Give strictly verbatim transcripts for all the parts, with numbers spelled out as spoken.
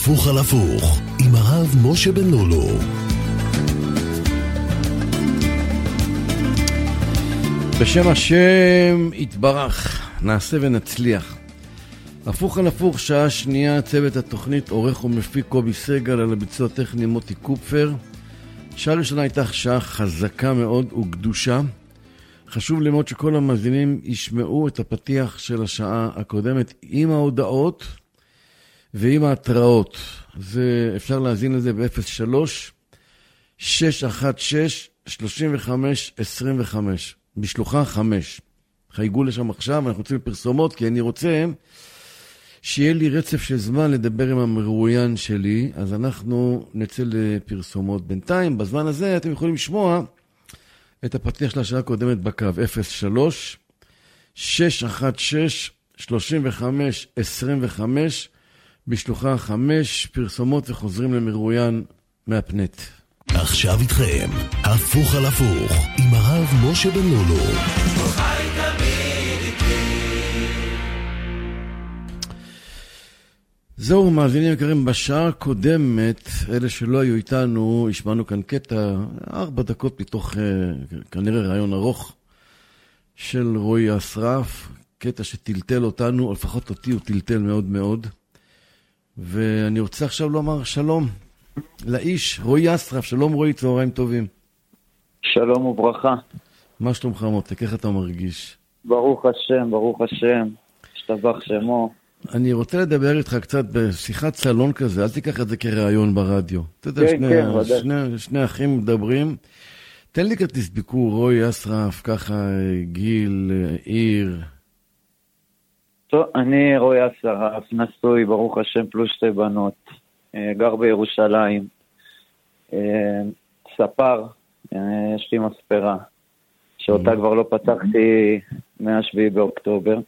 הפוך על הפוך עם הרב משה בן לולו. בשם השם יתברך, נעשה ונצליח. הפוך על הפוך, שעה שנייה, צוות התוכנית, עורך ומפיק קובי סגל, על הביצוע טכני מוטי קופפר. שעה ראשונה הייתה שעה חזקה מאוד וקדושה. חשוב ללמוד שכל המאזינים ישמעו את הפתיח של השעה הקודמת עם ההודעות ועם ההתראות. זה אפשר להזין לזה ב-אפס שלוש שש אחת שש שלושים וחמש עשרים וחמש. בשלוחה חמש. חייגו לשם עכשיו, אנחנו רוצים פרסומות, כי אני רוצה שיהיה לי רצף של זמן לדבר עם המרואיין שלי, אז אנחנו נצא לפרסומות. בינתיים, בזמן הזה אתם יכולים לשמוע את הפתיח של השעה הקודמת בקו אפס שלוש שש אחת שש שלושים וחמש עשרים וחמש, בשלוחה חמש, פרסומות וחוזרים למרואיין מהפנט. עכשיו איתכם, הפוך על הפוך, עם הרב משה בן לולו. זהו, מאזינים יקרים, בשעה הקודמת, אלה שלא היו איתנו, השמענו כאן קטע, ארבע דקות מתוך כנראה רעיון ארוך של רועי אסרף, קטע שטלטל אותנו, או לפחות אותי הוא טלטל מאוד מאוד, ואני רוצה עכשיו לומר שלום לאיש, רועי אסרף. שלום רועי, צהריים טובים. שלום וברכה. מה שלומך מותק, איך אתה מרגיש? ברוך השם, ברוך השם, השתבח שמו. אני רוצה לדבר איתך קצת בשיחת סלון כזה, אל תיקח את זה כרעיון ברדיו. אתה יודע, כן, שני, כן, שני, שני אחים מדברים. תן לי כרטיס ביקור, רועי אסרף, ככה גיל, עיר. טוב, אני רועי אסרף, נשוי, ברוך השם, פלוס שתי בנות, גר בירושלים, ספר, יש לי מספרה, שאותה כבר לא פתחתי מהשביעי באוקטובר.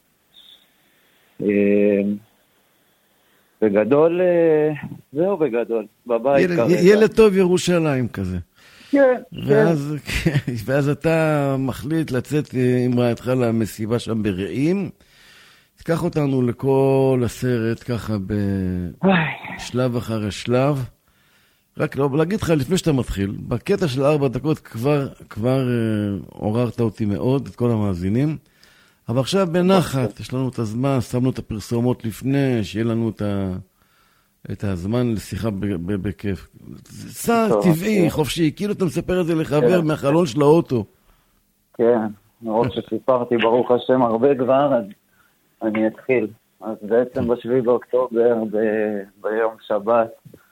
בגדול, זהו בגדול, בבית כרגע. ילד טוב ירושלים כזה. כן, ואז, כן. ואז אתה מחליט לצאת עם רעייתך למסיבה שם ברעים, תקח אותנו לכל הסרט ככה בשלב אחרי שלב. רק לא, להגיד לך לפני שאתה מתחיל, בקטע של ארבע דקות כבר, כבר אה, עוררת אותי מאוד, את כל המאזינים. אבל עכשיו בנחת, יש לנו את הזמן, שמנו את הפרסומות לפני, שיהיה לנו את, ה, את הזמן לשיחה בכיף. זה סע טבעי, חופשי, כאילו אתה מספר את זה לחבר מהחלון של האוטו. כן, מרוב שסיפרתי ברוך השם הרבה כבר, אז אני אתחיל. אז בעצם בשביעי באוקטובר, ב- ביום שבת,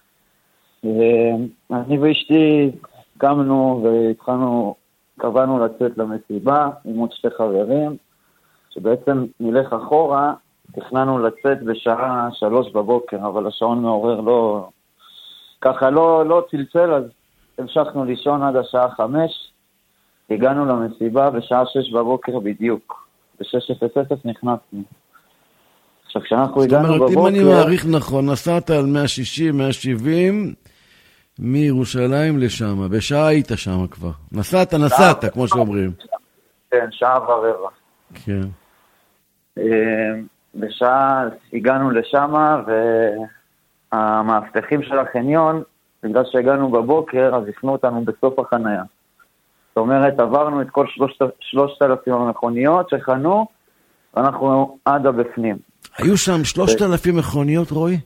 אני ואשתי קמנו והתחלנו, קבענו לצאת למסיבה עם עוד שתי חברים, שבעצם נלך אחורה, תכננו לצאת בשעה שלוש בבוקר, אבל השעון מעורר לא, ככה לא, לא צלצל, אז המשכנו לישון עד השעה חמש, הגענו למסיבה בשעה שש בבוקר בדיוק, בשש אפס אפס נכנסנו. עכשיו כשאנחנו הגענו בבוקר... זאת אומרת, אם אני מעריך נכון, נסעת על מאה שישים, מאה שבעים, מירושלים לשם, בשעה היית שם כבר. נסעת, נסעת, כמו שאומרים. כן, שעה ורבע. כן. בשעה הגענו לשם, והמאבטחים של החניון, בגלל שהגענו בבוקר, אז הפנו אותנו בסוף החנייה. זאת אומרת, עברנו את כל שלושת אלפים המכוניות שחנו, ואנחנו עד הבפנים. היו שם שלושת אלפים מכוניות, רועי?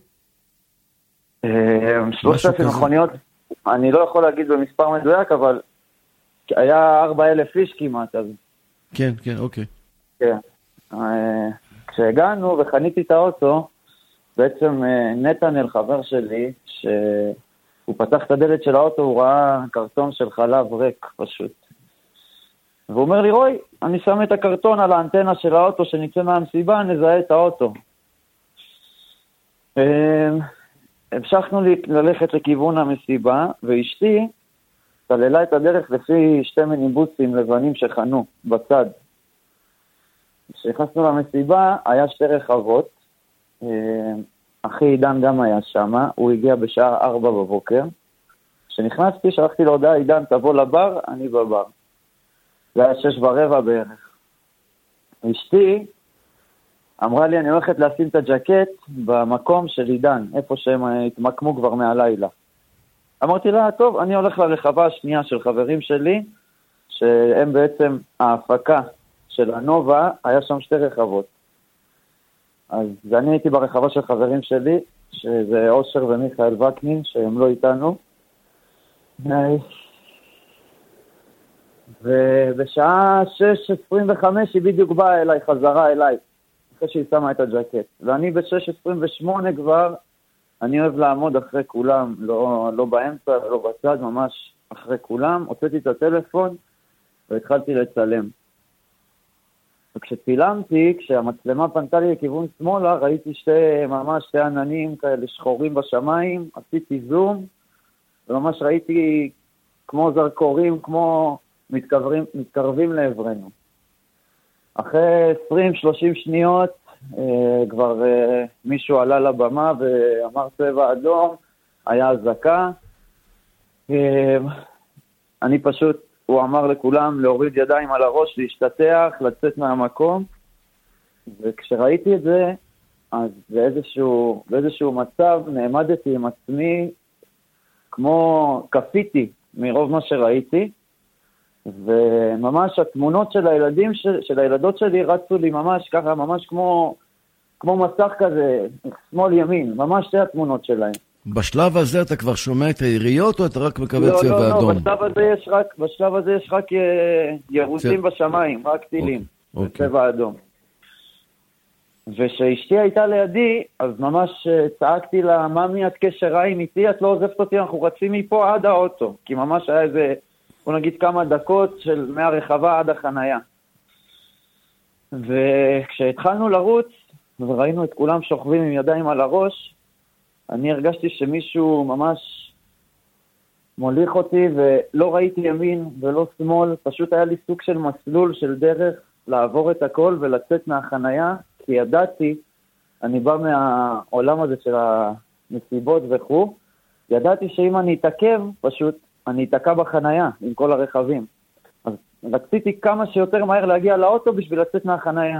שלושת אלפים מכוניות, אני לא יכול להגיד במספר מדויק, אבל היה ארבע אלף איש כמעט, אז... כן, כן, אוקיי. כן. כשהגענו וחניתי את האוטו, בעצם נתנאל, חבר שלי, שהוא פתח את הדלת של האוטו, הוא ראה קרטון של חלב ריק פשוט. והוא אומר לי, רוי, אני שם את הקרטון על האנטנה של האוטו, שנצא מהמסיבה, נזהה את האוטו. המשכנו ללכת לכיוון המסיבה, ואשתי סללה את הדרך לפי שתי מיניבוסים לבנים שחנו בצד. כשנכנסנו למסיבה, היה שתי רחבות, אחי עידן גם היה שם, הוא הגיע בשעה ארבע בבוקר. כשנכנסתי, שלחתי לו הודעה, עידן, תבוא לבר, אני בבר. זה היה שש ורבע בערך. אשתי אמרה לי, אני הולכת לשים את הג'קט במקום של עידן, איפה שהם התמקמו כבר מהלילה. אמרתי לה, טוב, אני הולך לרחבה השנייה של חברים שלי, שהם בעצם ההפקה של הנובה, היה שם שתי רחבות. אז אני הייתי ברחבה של חברים שלי, שזה אושר ומיכאל וקנין, שהם לא איתנו. ובשעה שש עשרים וחמש היא בדיוק באה אליי, חזרה אליי, אחרי שהיא שמה את הג'קט. ואני ב-שש עשרים ושמונה כבר, אני אוהב לעמוד אחרי כולם, לא, לא באמצע, לא בצד, ממש אחרי כולם. הוצאתי את הטלפון והתחלתי לצלם. וכשצילמתי, כשהמצלמה פנתה לי לכיוון שמאלה, ראיתי שתי, ממש שתי עננים כאלה שחורים בשמיים, עשיתי זום, וממש ראיתי כמו זרקורים, כמו מתקרבים, מתקרבים לעברנו. אחרי עשרים שלושים שניות, אה, כבר אה, מישהו עלה לבמה ואמר צבע אדום, היה הזקה. אה, אני פשוט, הוא אמר לכולם להוריד ידיים על הראש, להשתתח, לצאת מהמקום. וכשראיתי את זה, אז באיזשהו, באיזשהו מצב נעמדתי עם עצמי, כמו קפיתי מרוב מה שראיתי, וממש התמונות של הילדים, של, של הילדות שלי רצו לי ממש ככה, ממש כמו, כמו מסך כזה, שמאל ימין, ממש שתי התמונות שלהם. בשלב הזה אתה כבר שומע את העיריות, או אתה רק מקבל לא, צבע לא, אדום? לא, בשלב הזה יש רק, בשלב הזה יש רק ירוסים צ... בשמיים, רק טילים, אוקיי. בצבע אדום. ושאשתי הייתה לידי, אז ממש צעקתי לה, ממי, את קשר עין איתי, את לא עוזבת אותי, אנחנו רצים מפה עד האוטו, כי ממש היה איזה, בוא נגיד כמה דקות של מהרחבה עד החנייה. וכשהתחלנו לרוץ, וראינו את כולם שוכבים עם ידיים על הראש, אני הרגשתי שמישהו ממש מוליך אותי, ולא ראיתי ימין ולא שמאל, פשוט היה לי סוג של מסלול של דרך לעבור את הכל ולצאת מהחנייה, כי ידעתי, אני בא מהעולם הזה של המסיבות וכו', ידעתי שאם אני אתעכב, פשוט אני אתעקע בחנייה עם כל הרכבים. אז רציתי כמה שיותר מהר להגיע לאוטו בשביל לצאת מהחנייה.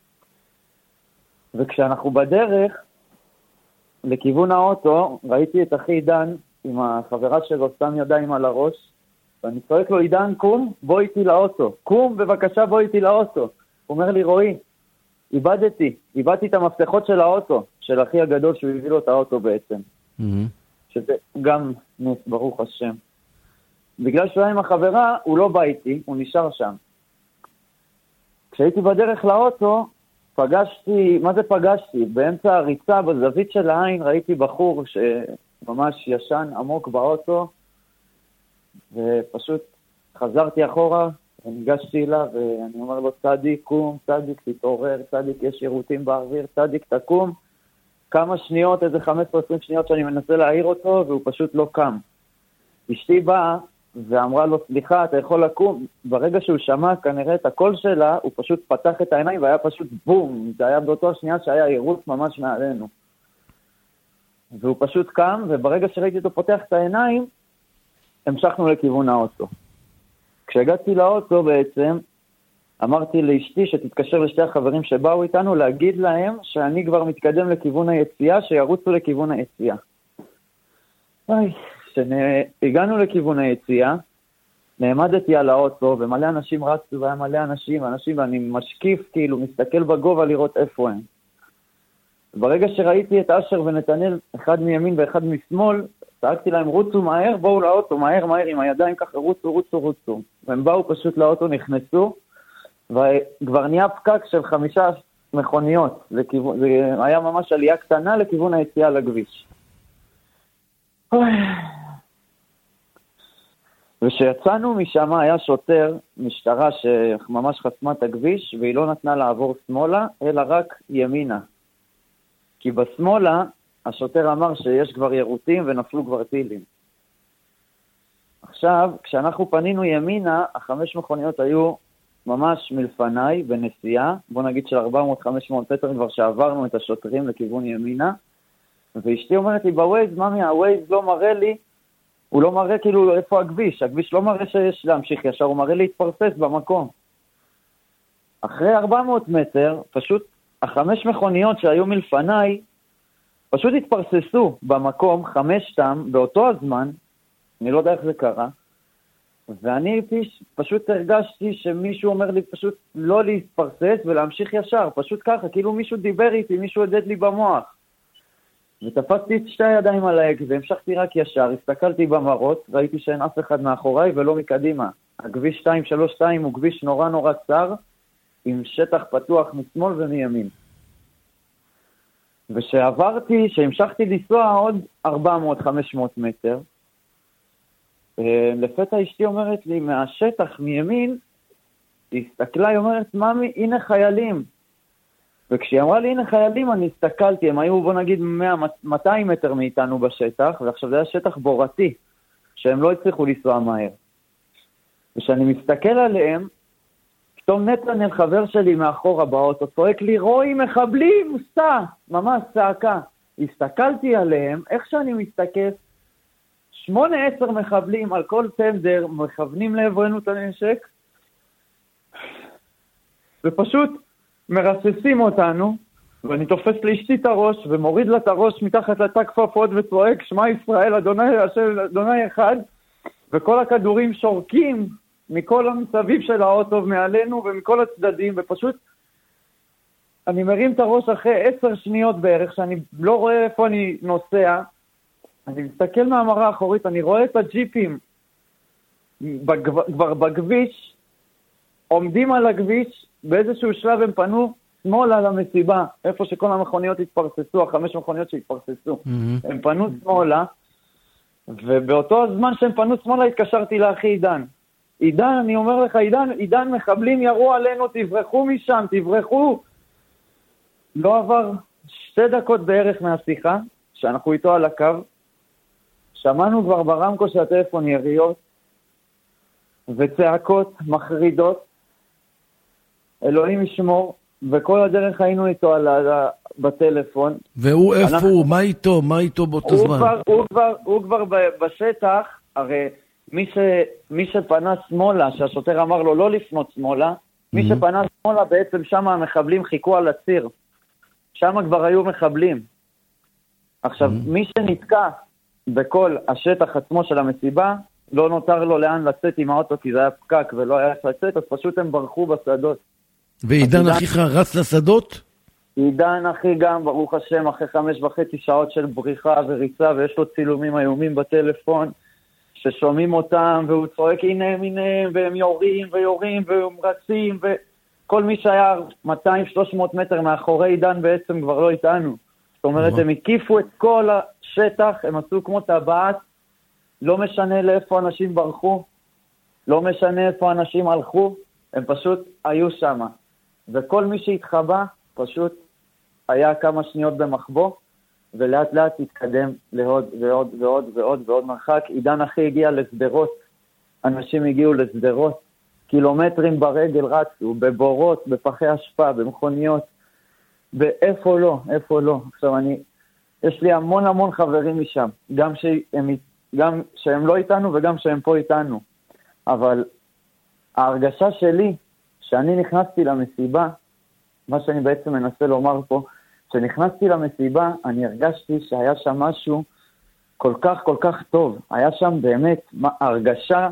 וכשאנחנו בדרך, לכיוון האוטו, ראיתי את אחי עידן עם החברה שלו, שם ידיים על הראש, ואני צועק לו, עידן, קום, בוא איתי לאוטו. קום, בבקשה, בוא איתי לאוטו. הוא אומר לי, רועי, איבדתי, איבדתי את המפתחות של האוטו, של אחי הגדול שהוא הביא לו את האוטו בעצם. Mm-hmm. שזה גם נס, ברוך השם. בגלל שהוא היה עם החברה, הוא לא בא איתי, הוא נשאר שם. כשהייתי בדרך לאוטו, פגשתי, מה זה פגשתי? באמצע הריצה, בזווית של העין, ראיתי בחור שממש ישן עמוק באוטו, ופשוט חזרתי אחורה, וניגשתי אליו, ואני אומר לו, צדיק, קום, צדיק, תתעורר, צדיק, יש שירותים באוויר, צדיק, תקום. כמה שניות, איזה חמש עשרה עשרים שניות שאני מנסה להעיר אותו, והוא פשוט לא קם. אשתי באה, ואמרה לו, סליחה, אתה יכול לקום. ברגע שהוא שמע כנראה את הקול שלה, הוא פשוט פתח את העיניים, והיה פשוט בום. זה היה באותו השנייה שהיה עירוץ ממש מעלינו. והוא פשוט קם, וברגע שראיתי אותו פותח את העיניים, המשכנו לכיוון האוטו. כשהגעתי לאוטו בעצם, אמרתי לאשתי שתתקשר לשתי החברים שבאו איתנו, להגיד להם שאני כבר מתקדם לכיוון היציאה, שירוצו לכיוון היציאה. איי, כשהגענו לכיוון היציאה, נעמדתי על האוטו, ומלא אנשים רצו, והיה מלא אנשים, אנשים, ואני משקיף, כאילו, מסתכל בגובה לראות איפה הם. ברגע שראיתי את אשר ונתנאל, אחד מימין ואחד משמאל, צעקתי להם, רוצו מהר, בואו לאוטו, מהר, מהר, עם הידיים ככה, רוצו, רוצו, רוצו. והם באו פשוט לאוטו, נכנסו, וכבר נהיה פקק של חמישה מכוניות. לכיוון, זה היה ממש עלייה קטנה לכיוון היציאה לכביש. וכשיצאנו משם היה שוטר, משטרה שממש חסמה את הכביש, והיא לא נתנה לעבור שמאלה, אלא רק ימינה. כי בשמאלה, השוטר אמר שיש כבר ירוטים ונפלו כבר טילים. עכשיו, כשאנחנו פנינו ימינה, החמש מכוניות היו ממש מלפניי בנסיעה, בוא נגיד של ארבע מאות חמש מאות מטר כבר שעברנו את השוטרים לכיוון ימינה, ואשתי אומרת לי בווייז, ממי, הווייז לא מראה לי, הוא לא מראה כאילו איפה הכביש, הכביש לא מראה שיש להמשיך ישר, הוא מראה להתפרסס במקום. אחרי ארבע מאות מטר, פשוט החמש מכוניות שהיו מלפניי, פשוט התפרססו במקום, חמשתם, באותו הזמן, אני לא יודע איך זה קרה, ואני פשוט הרגשתי שמישהו אומר לי פשוט לא להתפרסס ולהמשיך ישר, פשוט ככה, כאילו מישהו דיבר איתי, מישהו עדד לי במוח. ותפסתי את שתי הידיים על ההגה והמשכתי רק ישר, הסתכלתי במראות, ראיתי שאין אף אחד מאחוריי ולא מקדימה. הכביש שתיים שלוש שתיים הוא כביש נורא נורא צר, עם שטח פתוח משמאל ומימין. ושעברתי, שהמשכתי לנסוע עוד ארבע מאות חמש מאות מטר, לפתע אשתי אומרת לי, מהשטח מימין, היא הסתכלה, היא אומרת, ממי, הנה חיילים. וכשהיא אמרה לי, הנה חיילים, אני הסתכלתי, הם היו, בוא נגיד, מאה מאתיים מטר מאיתנו בשטח, ועכשיו זה היה שטח בורתי, שהם לא הצליחו לנסוע מהר. וכשאני מסתכל עליהם, פתאום נתנאל חבר שלי מאחורה באוטו, צועק לי, רואי מחבלים, סע, ממש צעקה. הסתכלתי עליהם, איך שאני מסתכל, שמונה עשר מחבלים על כל טנדר, מכוונים לעברנו את הנשק, ופשוט מרססים אותנו, ואני תופס לאשתי את הראש, ומוריד לה את הראש מתחת לתא כפפות, וצועק, שמע ישראל, אדוני, השם, אדוני אחד, וכל הכדורים שורקים מכל המסביב של האוטו, מעלינו ומכל הצדדים, ופשוט אני מרים את הראש אחרי עשר שניות בערך, שאני לא רואה איפה אני נוסע, אני מסתכל מהמראה האחורית, אני רואה את הג'יפים כבר בכביש, עומדים על הכביש, באיזשהו שלב הם פנו שמאלה למסיבה, איפה שכל המכוניות התפרססו, החמש מכוניות שהתפרססו, mm-hmm. הם פנו שמאלה, ובאותו הזמן שהם פנו שמאלה התקשרתי לאחי עידן. עידן, אני אומר לך, עידן, עידן, מחבלים ירו עלינו, תברחו משם, תברחו. לא עבר שתי דקות בערך מהשיחה, שאנחנו איתו על הקו, שמענו כבר ברמקו של הטלפון יריות, וצעקות מחרידות, אלוהים ישמור, וכל הדרך היינו איתו על ה... בטלפון. והוא איפה אנחנו... הוא? מה איתו? מה איתו באותו הוא זמן? כבר, הוא כבר, הוא כבר בשטח, הרי מי, ש... מי שפנה שמאלה, שהשוטר אמר לו לא לפנות שמאלה, mm-hmm. מי שפנה שמאלה בעצם שם המחבלים חיכו על הציר. שם כבר היו מחבלים. עכשיו, mm-hmm. מי שנתקע בכל השטח עצמו של המסיבה, לא נותר לו לאן לצאת עם האוטו, כי זה היה פקק ולא היה לצאת, אז פשוט הם ברחו בשדות. ועידן אחיך רץ לשדות? עידן אחי גם, ברוך השם, אחרי חמש וחצי שעות של בריחה וריצה, ויש לו צילומים איומים בטלפון, ששומעים אותם, והוא צועק, הנה הם, הנה הם, והם יורים ויורים, והם רצים, וכל מי שהיה מאתיים שלוש מאות מטר מאחורי עידן בעצם כבר לא איתנו. זאת אומרת, הם הקיפו את כל השטח, הם עשו כמו טבעת, לא משנה לאיפה אנשים ברחו, לא משנה איפה אנשים הלכו, הם פשוט היו שם. וכל מי שהתחבא, פשוט היה כמה שניות במחבוא, ולאט לאט התקדם לעוד ועוד ועוד ועוד ועוד מרחק. עידן אחי הגיע לסדרות, אנשים הגיעו לסדרות, קילומטרים ברגל רצו, בבורות, בפחי השפעה, במכוניות, באיפה לא, איפה לא. עכשיו אני, יש לי המון המון חברים משם, גם שהם, גם שהם לא איתנו וגם שהם פה איתנו. אבל ההרגשה שלי, שאני נכנסתי למסיבה, מה שאני בעצם מנסה לומר פה, כשנכנסתי למסיבה, אני הרגשתי שהיה שם משהו כל כך כל כך טוב. היה שם באמת הרגשה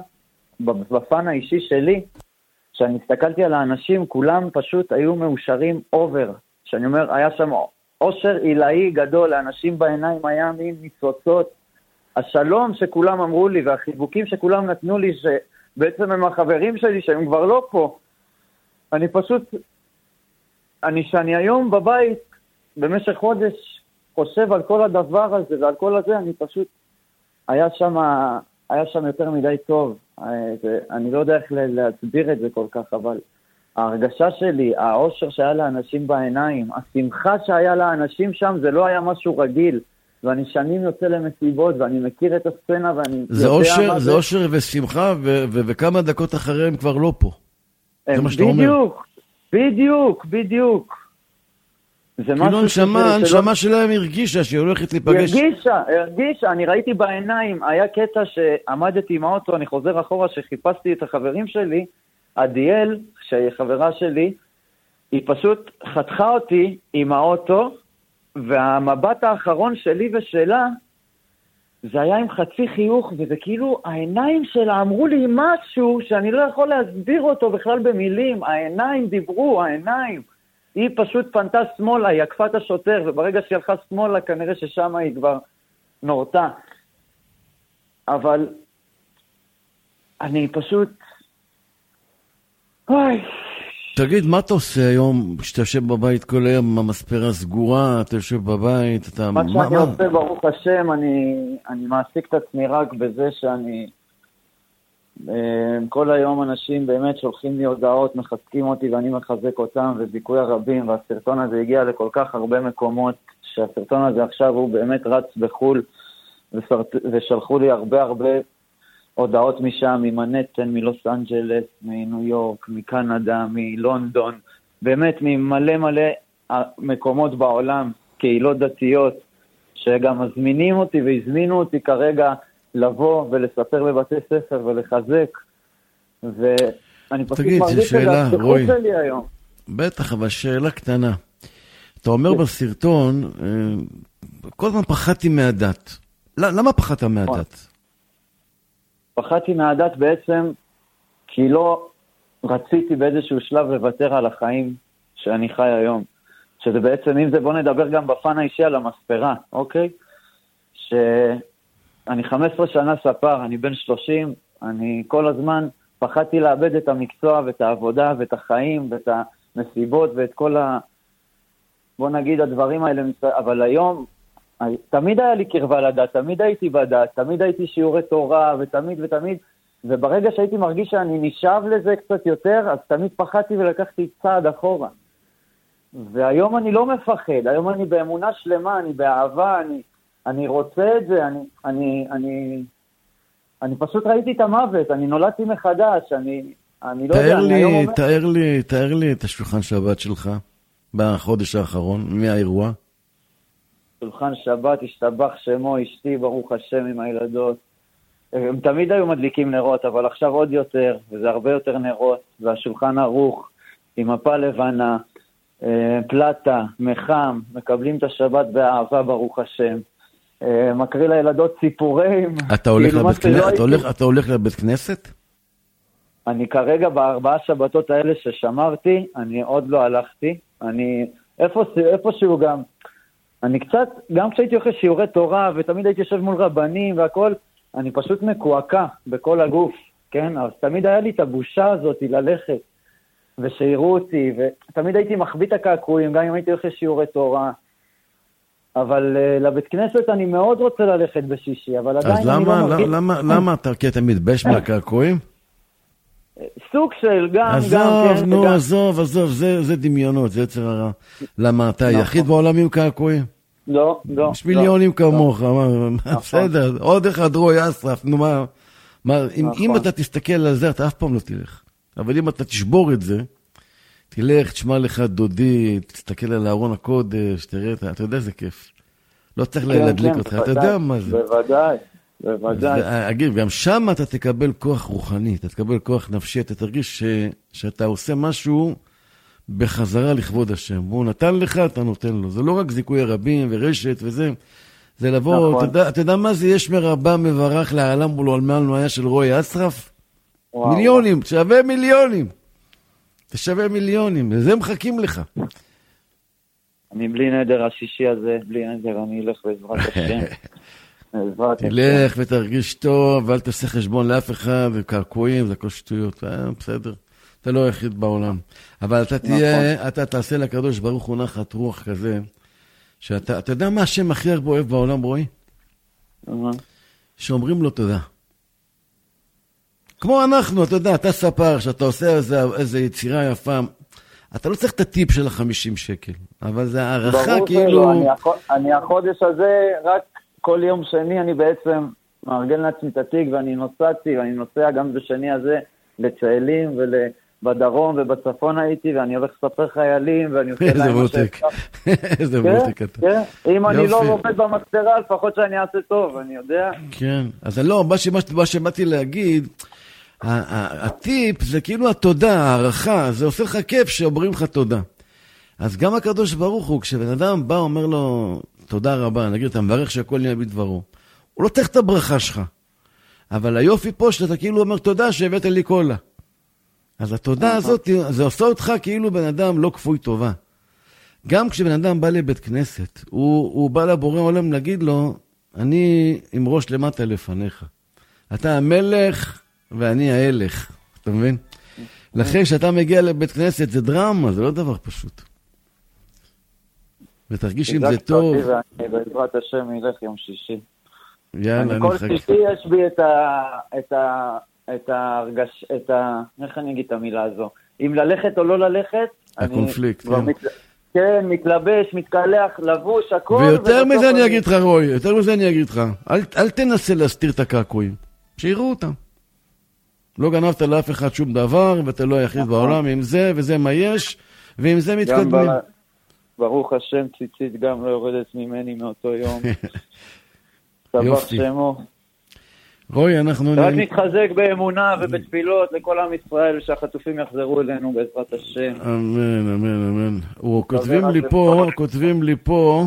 בפן האישי שלי, כשאני הסתכלתי על האנשים, כולם פשוט היו מאושרים אובר. שאני אומר, היה שם אושר עילאי גדול, לאנשים בעיניים היה מין ניצוצות. השלום שכולם אמרו לי, והחיבוקים שכולם נתנו לי, שבעצם הם החברים שלי, שהם כבר לא פה. אני פשוט, אני שאני היום בבית, במשך חודש, חושב על כל הדבר הזה ועל כל הזה, אני פשוט, היה שם, היה שם יותר מדי טוב. אני לא יודע איך להסביר את זה כל כך, אבל ההרגשה שלי, האושר שהיה לאנשים בעיניים, השמחה שהיה לאנשים שם, זה לא היה משהו רגיל. ואני שנים יוצא למסיבות, ואני מכיר את הסצנה, ואני זה אושר, זה אושר ושמחה, וכמה דקות אחריהם כבר לא פה. זה מה שאתה אומר. בדיוק, בדיוק, בדיוק. כאילו הנשמה, הנשמה שלהם הרגישה שהיא הולכת להיפגש. הרגישה, הרגישה, אני ראיתי בעיניים, היה קטע שעמדתי עם האוטו, אני חוזר אחורה שחיפשתי את החברים שלי, עדיאל, שהיא חברה שלי, היא פשוט חתכה אותי עם האוטו, והמבט האחרון שלי ושלה, זה היה עם חצי חיוך, וזה כאילו, העיניים שלה אמרו לי משהו שאני לא יכול להסביר אותו בכלל במילים, העיניים דיברו, העיניים. היא פשוט פנתה שמאלה, היא עקפה את השוטר, וברגע שהיא הלכה שמאלה, כנראה ששם היא כבר נורתה. אבל אני פשוט... אוי... תגיד, מה אתה עושה היום, כשאתה יושב בבית כל היום, המספרה סגורה, אתה יושב בבית, אתה... מה שאני עושה, ברוך השם, אני, אני מעסיק את עצמי רק בזה שאני... כל היום אנשים באמת שולחים לי הודעות, מחזקים אותי ואני מחזק אותם, וזיקוי הרבים, והסרטון הזה הגיע לכל כך הרבה מקומות, שהסרטון הזה עכשיו הוא באמת רץ בחול, ושלחו לי הרבה הרבה הודעות משם, ממנהטן, מלוס אנג'לס, מניו יורק, מקנדה, מלונדון, באמת ממלא מלא מקומות בעולם, קהילות דתיות, שגם מזמינים אותי והזמינו אותי כרגע לבוא ולספר בבתי ספר ולחזק, ואני פשוט מרגיש את השליחות שלי היום. בטח, אבל שאלה קטנה. אתה אומר בסרטון, כל הזמן פחדתי מהדת. למה פחדת מהדת? פחדתי מהדת בעצם כי לא רציתי באיזשהו שלב לוותר על החיים שאני חי היום. שזה בעצם, אם זה בוא נדבר גם בפן האישי על המספרה, אוקיי? שאני חמש עשרה שנה ספר, אני בן שלושים, אני כל הזמן פחדתי לאבד את המקצוע ואת העבודה ואת החיים ואת המסיבות ואת כל ה... בוא נגיד הדברים האלה, אבל היום תמיד היה לי קרבה לדת, תמיד הייתי בדת, תמיד הייתי שיעורי תורה ותמיד ותמיד, וברגע שהייתי מרגיש שאני נשאב לזה קצת יותר, אז תמיד פחדתי ולקחתי צעד אחורה. והיום אני לא מפחד, היום אני באמונה שלמה, אני באהבה, אני, אני רוצה את זה, אני, אני, אני, אני פשוט ראיתי את המוות, אני נולדתי מחדש, אני, אני לא תאר יודע, לי, אני היום... תאר לי, תאר לי את השולחן שבת שלך בחודש האחרון, מהאירוע. שולחן שבת, השתבח שמו, אשתי, ברוך השם עם הילדות. הם תמיד היו מדליקים נרות, אבל עכשיו עוד יותר, וזה הרבה יותר נרות, והשולחן ערוך, עם מפה לבנה, פלטה, מחם, מקבלים את השבת באהבה, ברוך השם. מקריא לילדות ציפורים. אתה הולך לבית כנסת? אתה הולך, אתה הולך לבית כנסת? אני כרגע בארבעה שבתות האלה ששמרתי, אני עוד לא הלכתי. אני, איפה, איפשהו גם, אני קצת, גם כשהייתי אוכל שיעורי תורה, ותמיד הייתי יושב מול רבנים והכל, אני פשוט מקועקע בכל הגוף, כן? אז תמיד היה לי את הבושה הזאת ללכת, ושיראו אותי, ותמיד הייתי מחביא את הקעקועים, גם אם הייתי אוכל שיעורי תורה, אבל uh, לבית כנסת אני מאוד רוצה ללכת בשישי, אבל עדיין למה, אני לא מרגיש... אז למה, למה אתה, כי אתה מתבייש מהקעקועים? סוג של גם, עזוב, גם, כן. נו, גם... עזוב, עזוב, זה, זה דמיונות, זה יצר הרע. למה, אתה היחיד בעולם עם קעקועים? לא, לא. יש מיליונים כמוך, בסדר, עוד אחד רוי אסרף, נו מה, אם אתה תסתכל על זה, אתה אף פעם לא תלך. אבל אם אתה תשבור את זה, תלך, תשמע לך דודי, תסתכל על ארון הקודש, תראה, אתה יודע איזה כיף. לא צריך להדליק אותך, אתה יודע מה זה. בוודאי, בוודאי. אגיד, גם שם אתה תקבל כוח רוחני, אתה תקבל כוח נפשי, אתה תרגיש שאתה עושה משהו בחזרה לכבוד השם. הוא נתן לך, אתה נותן לו. זה לא רק זיכוי רבים ורשת וזה, זה לבוא, אתה יודע מה זה, יש מרבה מברך לעלם ולא על מעל נויה של רוי אסרף? מיליונים, שווה מיליונים. זה שווה מיליונים, וזה מחכים לך. אני בלי נדר השישי הזה, בלי נדר, אני אלך בעזרת השם. תלך ותרגיש טוב, ואל תעשה חשבון לאף אחד, וקעקועים, זה כל שטויות, בסדר. אתה לא היחיד בעולם. אבל אתה תהיה, אתה תעשה לקדוש ברוך הוא נחת רוח כזה, שאתה, אתה יודע מה השם הכי הרבה אוהב בעולם, רואי? שאומרים לו תודה. כמו אנחנו, אתה יודע, אתה ספר שאתה עושה איזה, איזה יצירה יפה, אתה לא צריך את הטיפ של החמישים שקל, אבל זה הערכה כאילו... ברור שלא, אני, אני החודש הזה, רק כל יום שני אני בעצם מארגן לעצמי את התיק, ואני נוסעתי, ואני נוסע גם בשני הזה לצאלים ובדרום ובצפון הייתי, ואני הולך לספר חיילים, ואני עושה להם... איזה מותק, איזה מותק אתה. כן, אם אני לא עובד במספרה, לפחות שאני אעשה טוב, אני יודע. כן, אז לא, מה שבאתי להגיד... הטיפ זה כאילו התודה, הערכה, זה עושה לך כיף שאומרים לך תודה. אז גם הקדוש ברוך הוא, כשבן אדם בא, אומר לו, תודה רבה, נגיד, אתה מברך שהכל נהיה בדברו. הוא לא צריך את הברכה שלך. אבל היופי פה שאתה כאילו אומר, תודה שהבאת לי קולה. אז התודה הזאת, זה עושה אותך כאילו בן אדם לא כפוי טובה. גם כשבן אדם בא לבית כנסת, הוא, הוא בא לבורא עולם להגיד לו, אני עם ראש למטה לפניך. אתה המלך ואני ההלך. אתה מבין? לכן כשאתה מגיע לבית כנסת זה דרמה, זה לא דבר פשוט. ותרגיש אם זה טוב. ואני בעזרת השם ילך יום שישי. יאללה, אני כל שישי יש בי את ה... את ה... את ההרגש... את ה... איך אני אגיד את המילה הזו? אם ללכת או לא ללכת... הקונפליקט, כן. מת... כן, מתלבש, מתקלח, לבוש, הכל... ויותר מזה אני אגיד לך, רוי, יותר מזה אני אגיד לך. אל, אל תנסה להסתיר את הקעקועים. שיראו אותם. לא גנבת לאף אחד שום דבר, ואתה לא היחיד בעולם עם זה, וזה מה יש, ועם זה מתקדמים. ברוך השם, ציצית גם לא יורדת ממני מאותו יום. סבח שמו. רוי, אנחנו... רק נתחזק באמונה ובתפילות לכל עם ישראל, שהחטופים יחזרו אלינו בעזרת השם. אמן, אמן, אמן. כותבים לי פה, כותבים לי פה,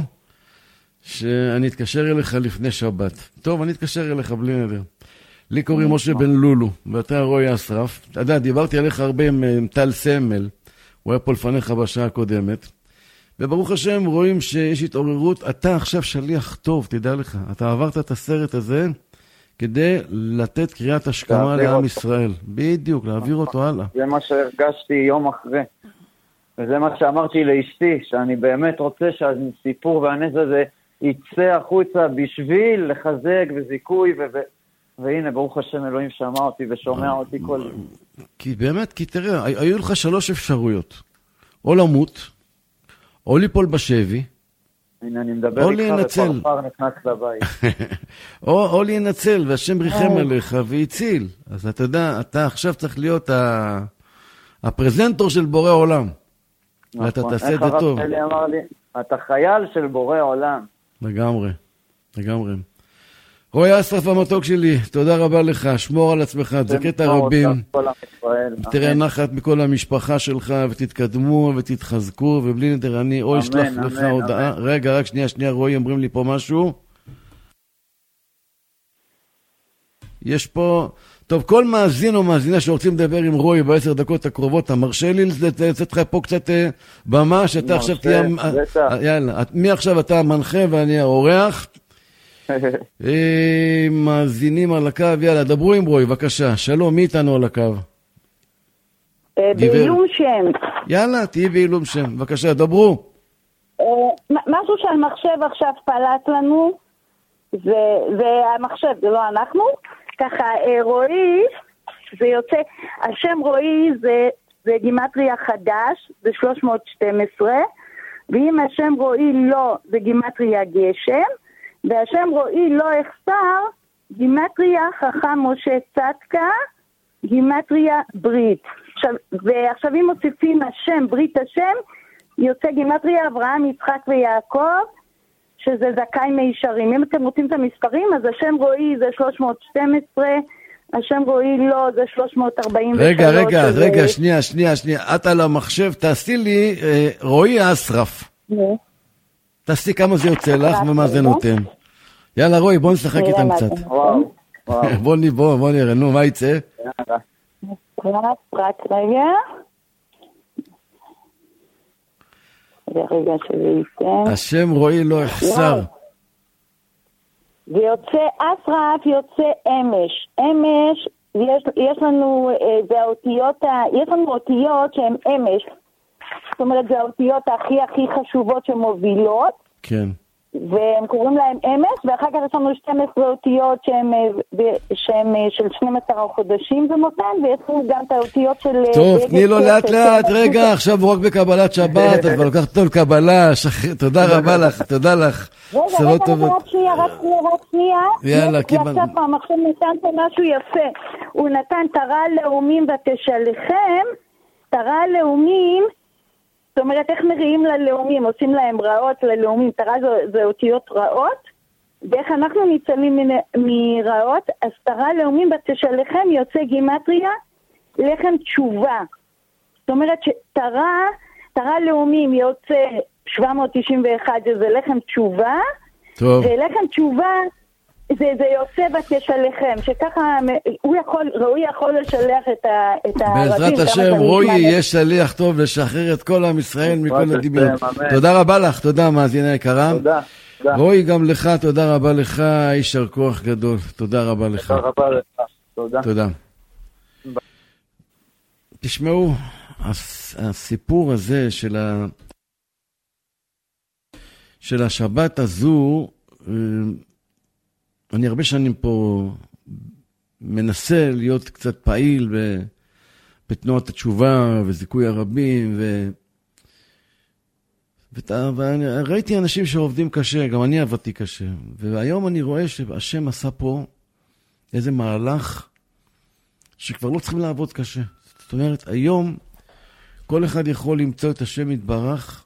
שאני אתקשר אליך לפני שבת. טוב, אני אתקשר אליך בלי נדר. לי קוראים משה בן לולו, ואתה רוי אסרף. אתה יודע, דיברתי עליך הרבה עם טל סמל, הוא היה פה לפניך בשעה הקודמת. וברוך השם רואים שיש התעוררות, אתה עכשיו שליח טוב, תדע לך. אתה עברת את הסרט הזה כדי לתת קריאת השכמה לעם ישראל. בדיוק, להעביר אותו הלאה. זה מה שהרגשתי יום אחרי. וזה מה שאמרתי לאשתי, שאני באמת רוצה שהסיפור והנס הזה יצא החוצה בשביל לחזק וזיכוי ו... והנה, ברוך השם אלוהים שמע אותי ושומע אותי כל... כי באמת, כי תראה, היו לך שלוש אפשרויות. או למות, או ליפול בשבי, הנה, אני מדבר איתך ופרפר נכנס לבית. או, או להינצל, והשם ריחם עליך והציל. אז אתה יודע, אתה עכשיו צריך להיות ה... הפרזנטור של בורא עולם. נכון. ואתה תעשה את זה טוב. איך הרב שלי אמר לי? אתה חייל של בורא עולם. לגמרי, לגמרי. רוי אסרף המתוק שלי, תודה רבה לך, שמור על עצמך, תזכה רבים. תראה נחת מכל המשפחה שלך, ותתקדמו ותתחזקו, ובלי נדר אני או אשלח לך הודעה. רגע, רק שנייה, שנייה, רוי, אומרים לי פה משהו. יש פה, טוב, כל מאזין או מאזינה שרוצים לדבר עם רוי בעשר דקות הקרובות, אתה מרשה לי לצאת לך פה קצת במה, שאתה עכשיו תהיה... יאללה, מי עכשיו אתה המנחה ואני האורח? מאזינים על הקו, יאללה, דברו עם רוי, בבקשה. שלום, מי איתנו על הקו? בעילום שם. יאללה, תהי בעילום שם, בבקשה, דברו. משהו שהמחשב עכשיו פלט לנו, זה המחשב, זה לא אנחנו. ככה, רוי, זה יוצא, השם רוי זה גימטריה חדש, זה שלוש מאות ושתים עשרה, ואם השם רוי לא, זה גימטריה גשם, והשם רואי לא יחסר, גימטריה חכם משה צדקה, גימטריה ברית. עכשיו, ועכשיו אם מוסיפים השם, ברית השם, יוצא גימטריה אברהם, יצחק ויעקב, שזה זכאי מישרים. אם אתם רוצים את המספרים, אז השם רואי זה שלוש מאות ושתים עשרה, השם רואי לא, זה שלוש מאות ארבעים ושלוש. רגע, רגע, שזה... רגע, שנייה, שנייה, שנייה. את על המחשב, תעשי לי אה, רואי אסרף. נו. תעשי כמה זה יוצא לך ומה זה נותן. יאללה רוי, בוא נשחק איתם קצת. בוא נבוא, בוא נראה, נו, מה יצא? רק, רק רגע. רגע שזה ייתן. השם רואי לא יחסר. זה יוצא, אסרף יוצא אמש. אמש, יש לנו, זה האותיות, יש לנו אותיות שהן אמש. זאת אומרת, זה האותיות הכי הכי חשובות שמובילות. כן. והם קוראים להם אמש, ואחר כך יש לנו שתים עשרה אותיות שהן, שהן של שנים עשר חודשים זה נותן, ויש לנו גם את האותיות של... טוב, תני לו לאט לאט, רגע, עכשיו הוא רק בקבלת שבת, אבל לוקח אותו לקבלה, תודה רבה לך, תודה לך. רגע, רגע, רק שנייה, רק שנייה, רק שנייה. יאללה, קיבל. ועכשיו פעם, עכשיו נתן פה משהו יפה. הוא נתן תרה לאומים ותשלחם, תרה לאומים, זאת אומרת, איך נראים ללאומים, עושים להם רעות ללאומים, תרה זה, זה אותיות רעות, ואיך אנחנו ניצלים מרעות, אז תרה לאומים בתשלחם יוצא גימטריה, לחם תשובה. זאת אומרת שתרה עשרה לאומים יוצא שבע מאות תשעים ואחת, שזה לחם תשובה, טוב. ולחם תשובה זה, זה יוצא ותשלחם, שככה הוא יכול, רועי יכול לשלח את, ה, את הערבים. בעזרת השם, רועי יהיה שליח טוב לשחרר את כל עם ישראל מכל הדיבורים. תודה רבה לך, תודה מאזינה יקרה. תודה. רועי, גם לך, תודה רבה לך, יישר כוח גדול. תודה רבה לך. תודה רבה לך. תודה. תודה. תשמעו, הסיפור הזה של ה... של השבת הזו, אני הרבה שנים פה מנסה להיות קצת פעיל בתנועת התשובה וזיכוי הרבים, ו... וראיתי אנשים שעובדים קשה, גם אני עבדתי קשה, והיום אני רואה שהשם עשה פה איזה מהלך שכבר לא צריכים לעבוד קשה. זאת אומרת, היום כל אחד יכול למצוא את השם יתברך,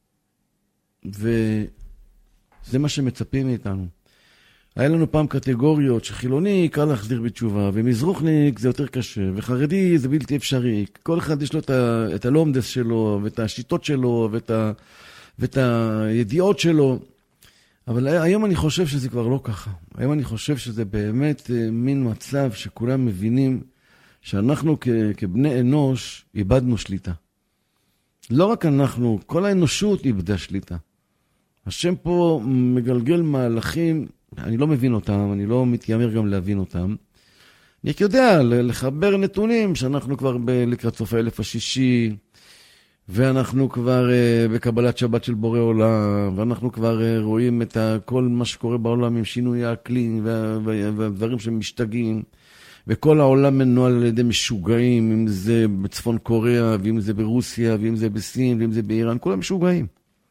וזה מה שמצפים מאיתנו. היה לנו פעם קטגוריות שחילוני קל להחזיר בתשובה, ומזרוחניק זה יותר קשה, וחרדי זה בלתי אפשרי. כל אחד יש לו את, ה, את הלומדס שלו, ואת השיטות שלו, ואת, ה, ואת הידיעות שלו. אבל היום אני חושב שזה כבר לא ככה. היום אני חושב שזה באמת מין מצב שכולם מבינים שאנחנו כ, כבני אנוש איבדנו שליטה. לא רק אנחנו, כל האנושות איבדה שליטה. השם פה מגלגל מהלכים, אני לא מבין אותם, אני לא מתיימר גם להבין אותם. אני יודע לחבר נתונים שאנחנו כבר לקראת סוף האלף השישי, ואנחנו כבר uh, בקבלת שבת של בורא עולם, ואנחנו כבר uh, רואים את כל מה שקורה בעולם עם שינוי האקלים והדברים שמשתגעים, וכל העולם מנוהל על ידי משוגעים, אם זה בצפון קוריאה, ואם זה ברוסיה, ואם זה בסין, ואם זה באיראן, כולם משוגעים.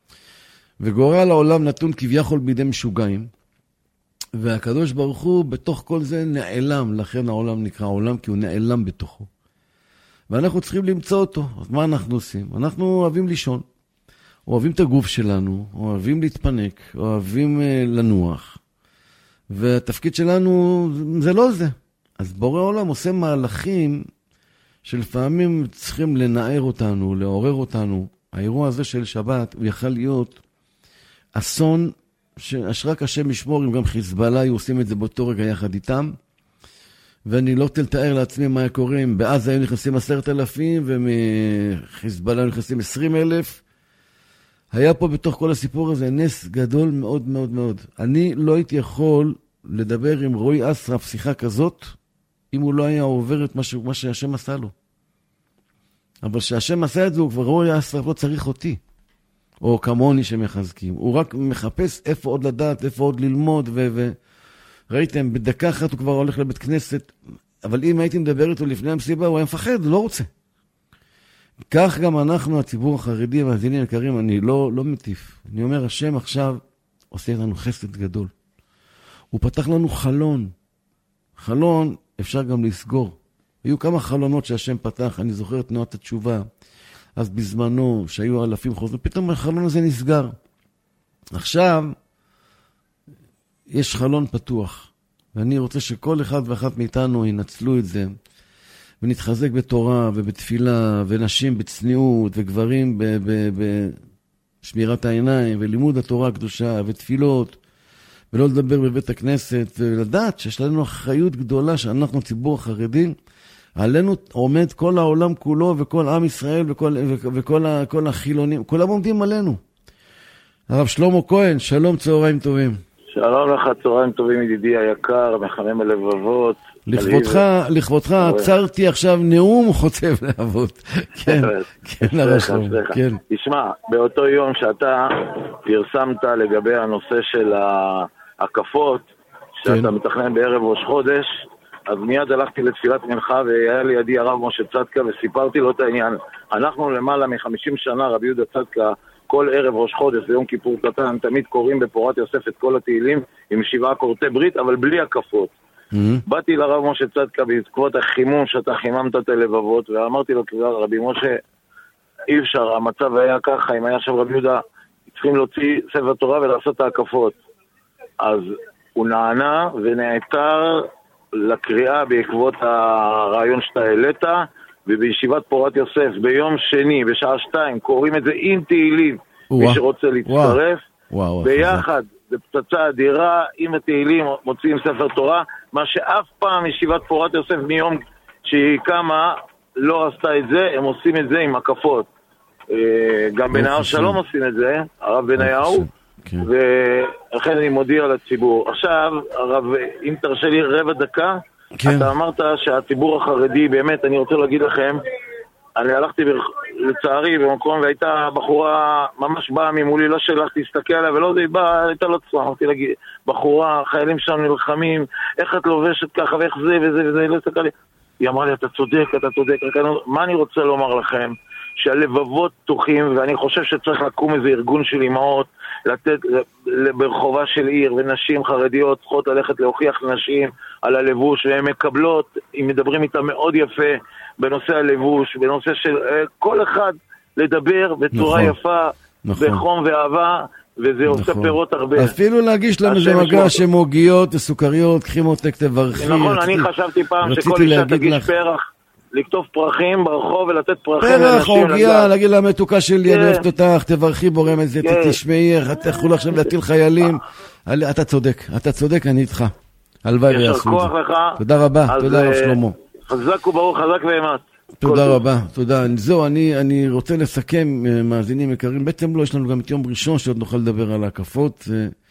וגורל העולם נתון כביכול בידי משוגעים, והקדוש ברוך הוא בתוך כל זה נעלם, לכן העולם נקרא עולם, כי הוא נעלם בתוכו. ואנחנו צריכים למצוא אותו. אז מה אנחנו עושים? אנחנו אוהבים לישון, אוהבים את הגוף שלנו, אוהבים להתפנק, אוהבים uh, לנוח, והתפקיד שלנו זה לא זה. אז בורא עולם עושה מהלכים שלפעמים צריכים לנער אותנו, לעורר אותנו. האירוע הזה של שבת הוא יכל להיות אסון שרק השם ישמור, אם גם חיזבאללה היו עושים את זה באותו רגע יחד איתם. ואני לא תתאר לעצמי מה קורה, אם בעזה היו נכנסים עשרת אלפים ומחיזבאללה היו נכנסים עשרים אלף. היה פה בתוך כל הסיפור הזה נס גדול מאוד מאוד מאוד. אני לא הייתי יכול לדבר עם רועי אסרף שיחה כזאת, אם הוא לא היה עובר את מה, ש... מה שהשם עשה לו. אבל שהשם עשה את זה, הוא כבר רועי אסרף לא צריך אותי. או כמוני שמחזקים. הוא רק מחפש איפה עוד לדעת, איפה עוד ללמוד, ו... ו... ראיתם, בדקה אחת הוא כבר הולך לבית כנסת, אבל אם הייתי מדבר איתו לפני המסיבה, הוא היה מפחד, הוא לא רוצה. כך גם אנחנו, הציבור החרדי והמאזינים היקרים, אני לא, לא מטיף. אני אומר, השם עכשיו עושה לנו חסד גדול. הוא פתח לנו חלון. חלון אפשר גם לסגור. היו כמה חלונות שהשם פתח, אני זוכר את תנועת התשובה, אז בזמנו, שהיו אלפים חוזרים, פתאום החלון הזה נסגר. עכשיו, יש חלון פתוח, ואני רוצה שכל אחד ואחת מאיתנו ינצלו את זה, ונתחזק בתורה ובתפילה, ונשים בצניעות, וגברים בשמירת העיניים, ולימוד התורה הקדושה, ותפילות, ולא לדבר בבית הכנסת, ולדעת שיש לנו אחריות גדולה, שאנחנו ציבור החרדים, עלינו עומד כל העולם כולו, וכל עם ישראל, וכל, וכל כל החילונים, כולם עומדים עלינו. הרב שלמה כהן, שלום, צהריים טובים. שלום לך, צהריים טובים ידידי היקר, מחמם הלבבות. לכבודך, לכבודך עצרתי עכשיו נאום חוצב להבות. כן, כן, הרשום, כן. תשמע, באותו יום שאתה פרסמת לגבי הנושא של ההקפות, שאתה מתכנן בערב ראש חודש, אז מיד הלכתי לתפילת מנחה, והיה לידי הרב משה צדקה, וסיפרתי לו את העניין. אנחנו למעלה מ-חמישים שנה, רבי יהודה צדקה, כל ערב ראש חודש ויום כיפור קטן, תמיד קוראים בפורת יוסף את כל התהילים עם שבעה קורטי ברית, אבל בלי הקפות. Mm-hmm. באתי לרב משה צדקה בעקבות החימום שאתה חיממת את הלבבות, ואמרתי לו, רבי משה, אי אפשר, המצב היה ככה, אם היה שם רבי יהודה, צריכים להוציא ספר תורה ולעשות את ההקפות. אז הוא נענה ונעתר לקריאה בעקבות הרעיון שאתה העלית, ובישיבת פורת יוסף ביום שני בשעה שתיים קוראים את זה עם תהילים, מי שרוצה להצטרף ביחד, זה פצצה אדירה, עם התהילים מוציאים ספר תורה, מה שאף פעם ישיבת פורת יוסף מיום שהיא קמה לא עשתה את זה, הם עושים את זה עם הקפות. גם בנהר שלום עושים את זה, הרב בניהו, ולכן אני מודיע לציבור. עכשיו, הרב, אם תרשה לי רבע דקה, אתה אמרת שהציבור החרדי, באמת, אני רוצה להגיד לכם, אני הלכתי לצערי במקום והייתה בחורה ממש באה ממולי, לא שלחתי להסתכל עליה ולא זה, באה, הייתה לא צורה, אמרתי להגיד, בחורה, חיילים שם נלחמים, איך את לובשת ככה ואיך זה וזה וזה, לא הסתכל לי. היא אמרה לי, אתה צודק, אתה צודק, מה אני רוצה לומר לכם? שהלבבות פתוחים, ואני חושב שצריך לקום איזה ארגון של אמהות, לתת ברחובה של עיר, ונשים חרדיות צריכות ללכת להוכיח לנשים על הלבוש, והן מקבלות, אם מדברים איתה מאוד יפה, בנושא הלבוש, בנושא של כל אחד לדבר בצורה נכון, יפה, נכון. בחום ואהבה, וזה נכון. עושה פירות הרבה. אפילו להגיש לנו איזה מגע שמוגיות וסוכריות, קחים עותק תברכי. נכון, אני חשבתי פעם שכל אישה תגיש לך... פרח, לכתוב פרחים ברחוב ולתת פרחים פרח, הוגיה, להגיד לה מתוקה שלי, אני אוהבת אותך, תברכי בורם את זה, תשמעי, אתה יכול עכשיו להטיל חיילים. אתה צודק, אתה צודק, אני איתך. הלוואי ויעשו את זה. תודה רבה, תודה רב שלמה. חזק וברוך, חזק ואמץ. תודה רבה, תודה. זהו, אני, אני רוצה לסכם, מאזינים יקרים, בעצם לא, יש לנו גם את יום ראשון שעוד נוכל לדבר על ההקפות,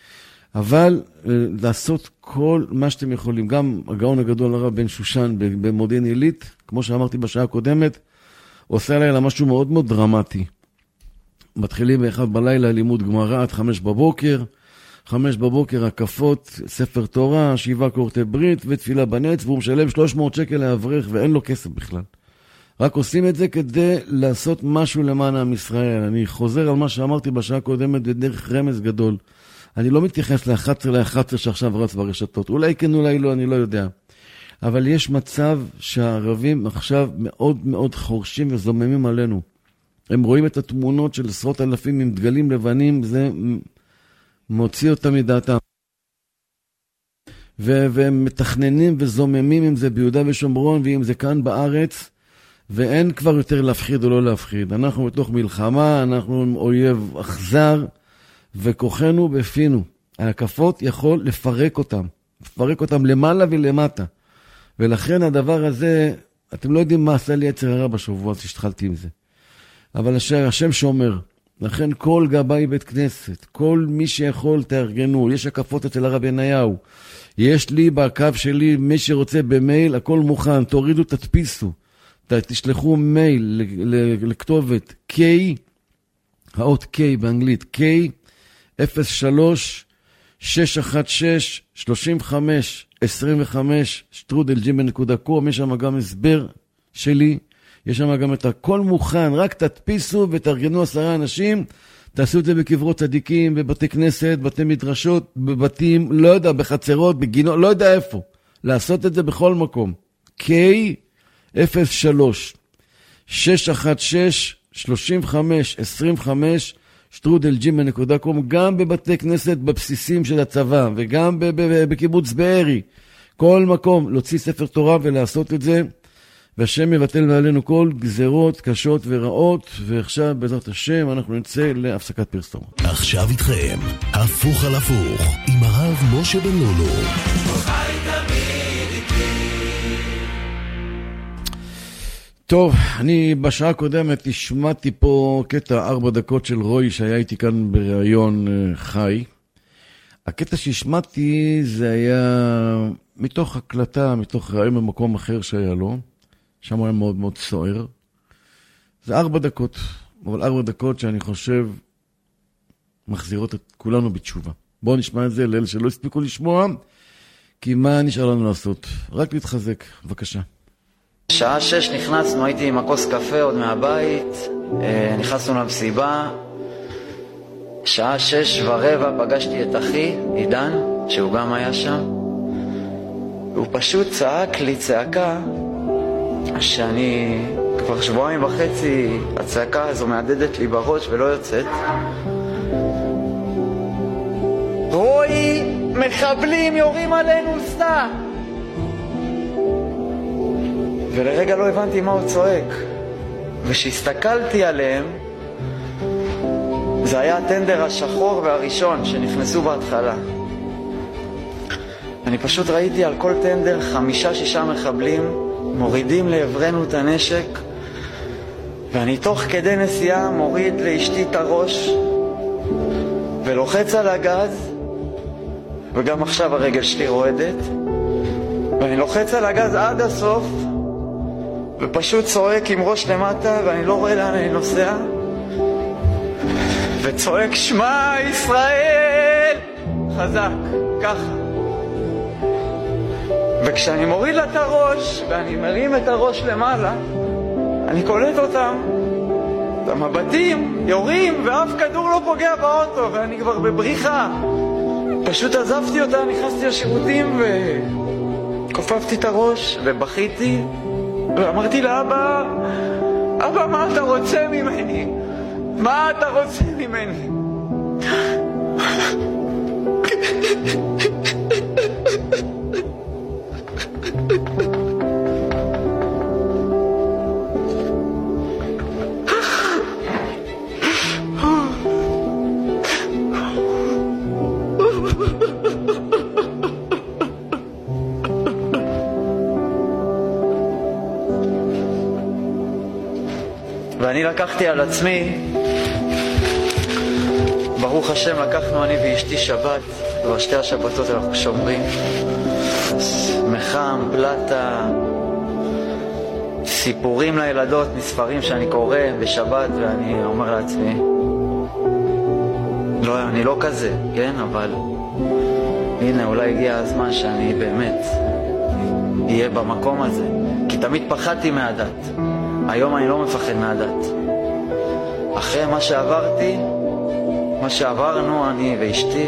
אבל לעשות כל מה שאתם יכולים, גם הגאון הגדול הרב בן שושן במודיעין עילית, כמו שאמרתי בשעה הקודמת, עושה עליי משהו מאוד מאוד דרמטי. מתחילים באחד בלילה לימוד גמרא עד חמש בבוקר, חמש בבוקר הקפות, ספר תורה, שבעה קורטי ברית ותפילה בנץ, והוא משלם שלוש מאות שקל לאברך ואין לו כסף בכלל. רק עושים את זה כדי לעשות משהו למען עם ישראל. אני חוזר על מה שאמרתי בשעה הקודמת בדרך רמז גדול. אני לא מתייחס ל-אחת עשרה ל-אחת עשרה שעכשיו רץ ברשתות. אולי כן, אולי לא, אני לא יודע. אבל יש מצב שהערבים עכשיו מאוד מאוד חורשים וזוממים עלינו. הם רואים את התמונות של עשרות אלפים עם דגלים לבנים, זה מוציא אותם מדעתם. ו- והם מתכננים וזוממים אם זה ביהודה ושומרון ואם זה כאן בארץ, ואין כבר יותר להפחיד או לא להפחיד. אנחנו בתוך מלחמה, אנחנו עם אויב אכזר, וכוחנו בפינו. ההקפות יכול לפרק אותם, לפרק אותם למעלה ולמטה. ולכן הדבר הזה, אתם לא יודעים מה עשה לי יצר הרע בשבוע, אז השתחלתי עם זה. אבל השם, השם שומר, לכן כל גבאי בית כנסת, כל מי שיכול תארגנו, יש הקפות אצל הרב בניהו, יש לי בקו שלי, מי שרוצה במייל, הכל מוכן, תורידו, תדפיסו, תשלחו מייל לכתובת K, האות K באנגלית, K, אפס שלוש שש אחת שש שלושים וחמש עשרים וחמש שטרודל ג'ימייל נקודה קום. יש שם גם הסבר שלי, יש שם גם את הכל מוכן, רק תדפיסו ותארגנו עשרה אנשים, תעשו את זה בקברות צדיקים, בבתי כנסת, בתי מדרשות, בבתים, לא יודע, בחצרות, בגינות, לא יודע איפה, לעשות את זה בכל מקום. K אפס שלוש שש אחת שש שלושים וחמש עשרים וחמש שטרודל ג'ימייל נקודה קום, גם בבתי כנסת בבסיסים של הצבא, וגם בקיבוץ בארי, כל מקום, להוציא ספר תורה ולעשות את זה, והשם מבטל מעלינו כל גזרות קשות ורעות, ועכשיו בעזרת השם אנחנו נצא להפסקת פרסומות. עכשיו איתכם, הפוך על הפוך, עם הרב משה בן לולו. טוב, אני בשעה הקודמת השמעתי פה קטע ארבע דקות של רוי שהיה איתי כאן בראיון חי. הקטע שהשמעתי זה היה מתוך הקלטה, מתוך ראיון במקום אחר שהיה לו. שם היה מאוד מאוד סוער. זה ארבע דקות, אבל ארבע דקות שאני חושב מחזירות את כולנו בתשובה. בואו נשמע את זה לאלה שלא הספיקו לשמוע, כי מה נשאר לנו לעשות? רק להתחזק, בבקשה. שעה שש נכנסנו, הייתי עם הכוס קפה עוד מהבית, נכנסנו למסיבה, שעה שש ורבע פגשתי את אחי, עידן, שהוא גם היה שם, והוא פשוט צעק לי צעקה, שאני כבר שבועיים וחצי, הצעקה הזו מעדדת לי בראש ולא יוצאת. רואי, מחבלים יורים עלינו סע! ולרגע לא הבנתי מה הוא צועק. וכשהסתכלתי עליהם, זה היה הטנדר השחור והראשון שנכנסו בהתחלה. אני פשוט ראיתי על כל טנדר חמישה שישה מחבלים מורידים לעברנו את הנשק, ואני תוך כדי נסיעה מוריד לאשתי את הראש ולוחץ על הגז, וגם עכשיו הרגל שלי רועדת, ואני לוחץ על הגז עד הסוף ופשוט צועק עם ראש למטה, ואני לא רואה לאן אני נוסע, וצועק שמע ישראל חזק ככה. וכשאני מוריד לה את הראש ואני מרים את הראש למעלה, אני קולט אותם, את המבטים יורים ואף כדור לא פוגע באוטו, ואני כבר בבריחה. פשוט עזבתי אותה, נכנסתי לשירותים וקופפתי את הראש ובכיתי ואמרתי לאבא, אבא, מה אתה רוצה ממני? מה אתה רוצה ממני? ואני לקחתי על עצמי, ברוך השם, לקחנו אני ואשתי שבת, ובשתי השבתות אנחנו שומרים מחם, פלטה, סיפורים לילדות מספרים שאני קורא בשבת, ואני אומר לעצמי, לא, אני לא כזה, כן? אבל הנה, אולי הגיע הזמן שאני באמת אהיה במקום הזה, כי תמיד פחדתי מהדת. היום אני לא מפחד מהדת. אחרי מה שעברתי, מה שעברנו אני ואשתי,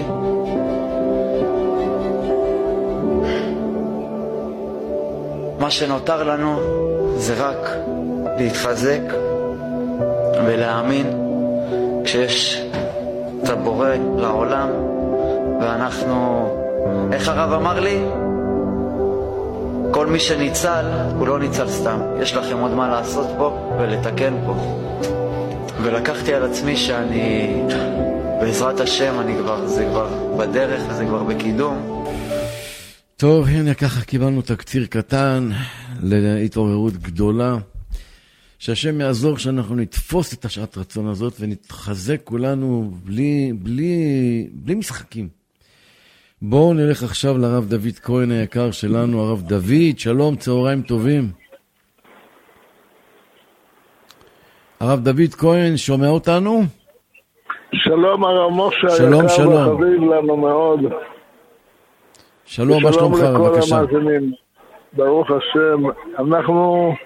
מה שנותר לנו זה רק להתחזק ולהאמין כשיש את הבורא לעולם, ואנחנו, איך הרב אמר לי? כל מי שניצל, הוא לא ניצל סתם. יש לכם עוד מה לעשות פה ולתקן פה. ולקחתי על עצמי שאני, בעזרת השם, אני כבר, זה כבר בדרך וזה כבר בקידום. טוב, הנה ככה קיבלנו תקציר קטן להתעוררות גדולה. שהשם יעזור שאנחנו נתפוס את השעת רצון הזאת ונתחזק כולנו בלי, בלי, בלי משחקים. בואו נלך עכשיו לרב דוד כהן היקר שלנו. הרב דוד, שלום, צהריים טובים. הרב דוד כהן, שומע אותנו? שלום הרב משה, שלום, שלום. וחביב לנו מאוד. שלום, מה שלומך? בבקשה. שלום לכל המאזינים. ברוך השם, אנחנו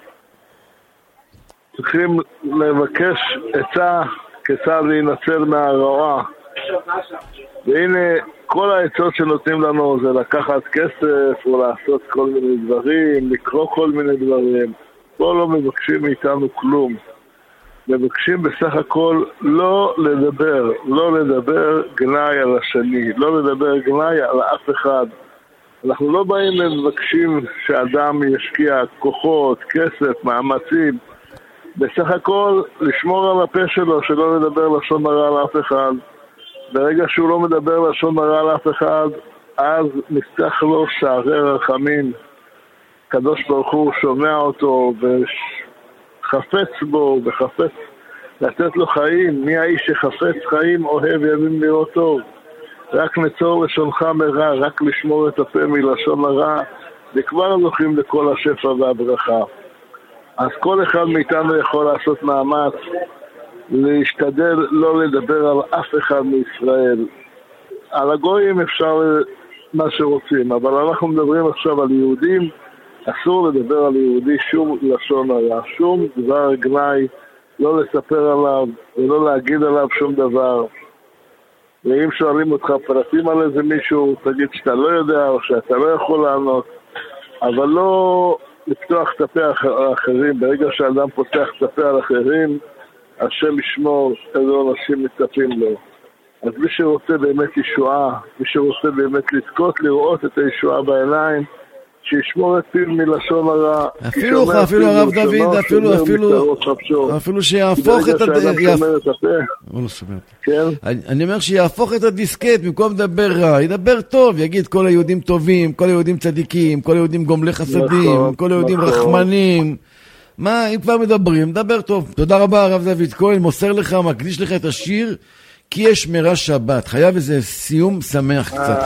צריכים לבקש עצה כיצד להינצל מהרוע. והנה, כל העצות שנותנים לנו זה לקחת כסף או לעשות כל מיני דברים, לקרוא כל מיני דברים. פה לא מבקשים מאיתנו כלום. מבקשים בסך הכל לא לדבר, לא לדבר גנאי על השני, לא לדבר גנאי על אף אחד. אנחנו לא באים ומבקשים שאדם ישקיע כוחות, כסף, מאמצים. בסך הכל לשמור על הפה שלו, שלא לדבר לשון הרע על אף אחד. ברגע שהוא לא מדבר לשון הרע על אף אחד, אז נפתח לו שערי רחמים. קדוש ברוך הוא שומע אותו וחפץ בו וחפץ לתת לו חיים. מי האיש שחפץ חיים אוהב ימים לראות טוב. רק נצור לשונך מרע, רק לשמור את הפה מלשון הרע, וכבר זוכים לכל השפע והברכה. אז כל אחד מאיתנו יכול לעשות מאמץ להשתדל לא לדבר על אף אחד מישראל. על הגויים אפשר מה שרוצים, אבל אנחנו מדברים עכשיו על יהודים. אסור לדבר על יהודי שום לשון הרע, שום דבר גנאי, לא לספר עליו ולא להגיד עליו שום דבר. ואם שואלים אותך פרטים על איזה מישהו, תגיד שאתה לא יודע או שאתה לא יכול לענות, אבל לא לפתוח את הפה האחרים. ברגע שאדם פותח את הפה על אחרים, השם ישמור איזה אנשים מצפים לו. אז מי שרוצה באמת ישועה, מי שרוצה באמת לזכות לראות את הישועה בעיניים, שישמור את פיו מלשון הרע. אפילו, אפילו הרב דוד, אפילו, אפילו, אפילו שיהפוך את אני אומר שיהפוך את הדיסקט, במקום לדבר רע, ידבר טוב, יגיד כל היהודים טובים, כל היהודים צדיקים, כל היהודים גומלי חסדים, כל היהודים רחמנים. מה, אם כבר מדברים, דבר טוב. תודה רבה הרב דוד כהן, מוסר לך, מקדיש לך את השיר כי יש מרע שבת. חייב איזה סיום שמח קצת.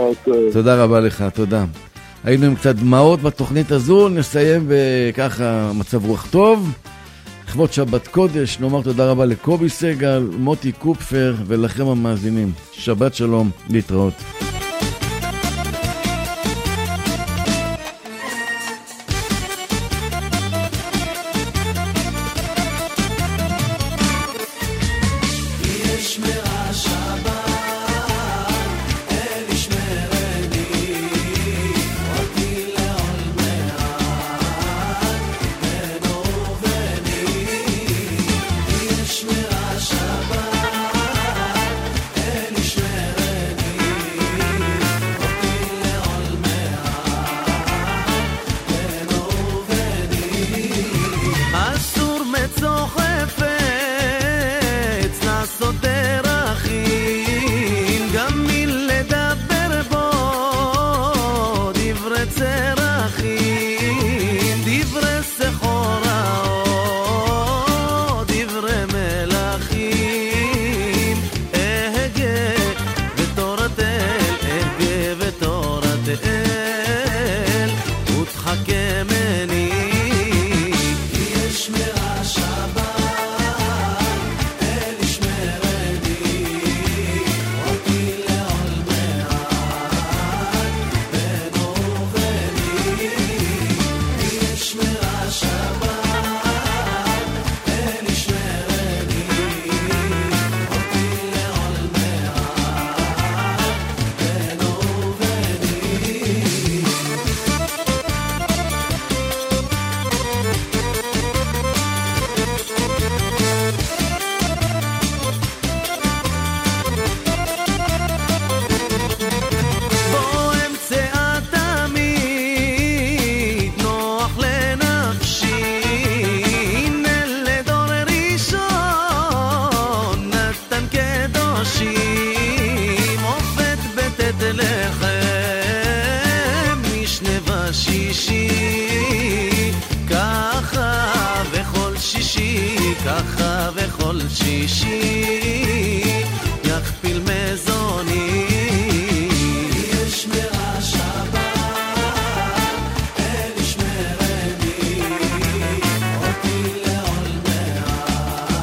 תודה רבה לך, תודה. היינו עם קצת דמעות בתוכנית הזו, נסיים בככה מצב רוח טוב. לכבוד שבת קודש, נאמר תודה רבה לקובי סגל, מוטי קופפר ולכם המאזינים. שבת שלום, להתראות.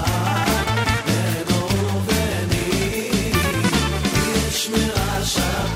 Shut